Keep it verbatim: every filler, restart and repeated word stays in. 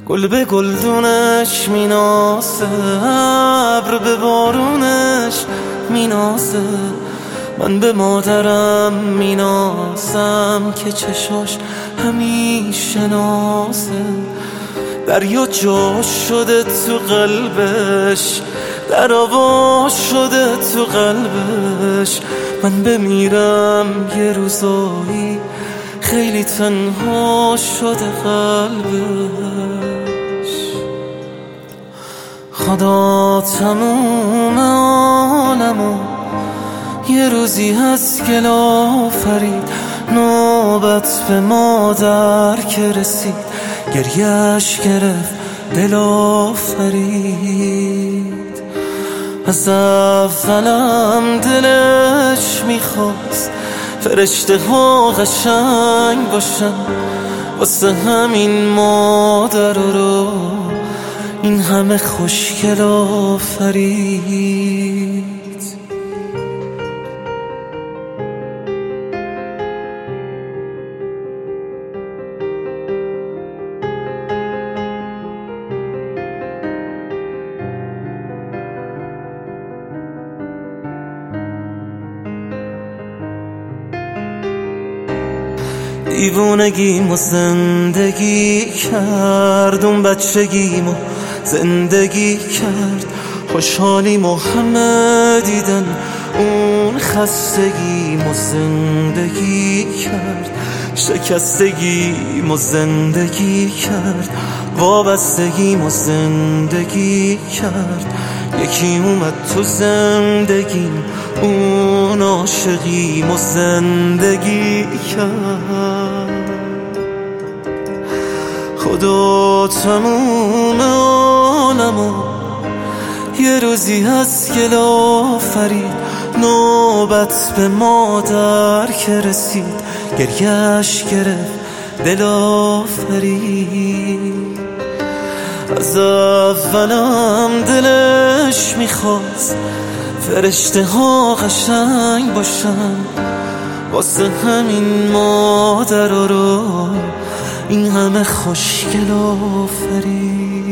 گل به گلدونش میناسه، ابر به بارونش میناسه. من به مادرم میناسم که چشاش همیشه نازه. دریا جا شده تو قلبش، در آوا شده تو قلبش. من بمیرم یه روزایی خیلی تنها شده قلبش. خدا تموم عالمو یه روزی هست که آفرید، نوبت به مادر که رسید گریهش گرفت دل آفرید. از اولم دلش میخواست فرشته ها قشنگ باشن، واسه همین مادر رو این همه خوشگل آفرید. دیوونگیمو زندگی کرد، اون بچگیمو زندگی کرد. خوشحالیمو همه دیدن، اون خستگیمو زندگی کرد. شکستگیمو زندگی کرد، وابستگیمو زندگی کرد. یکی اومد تو زندگیم، اون عاشقیمو زندگی کرد. خدا تموم عالمو یه روزی هست که آفرید، نوبت به مادر که رسید گریهش گرفت دل آفرید. از اولم دلش میخواست فرشته ها قشنگ باشن، واسه همین مادر رو این همه خوشگل آفرید.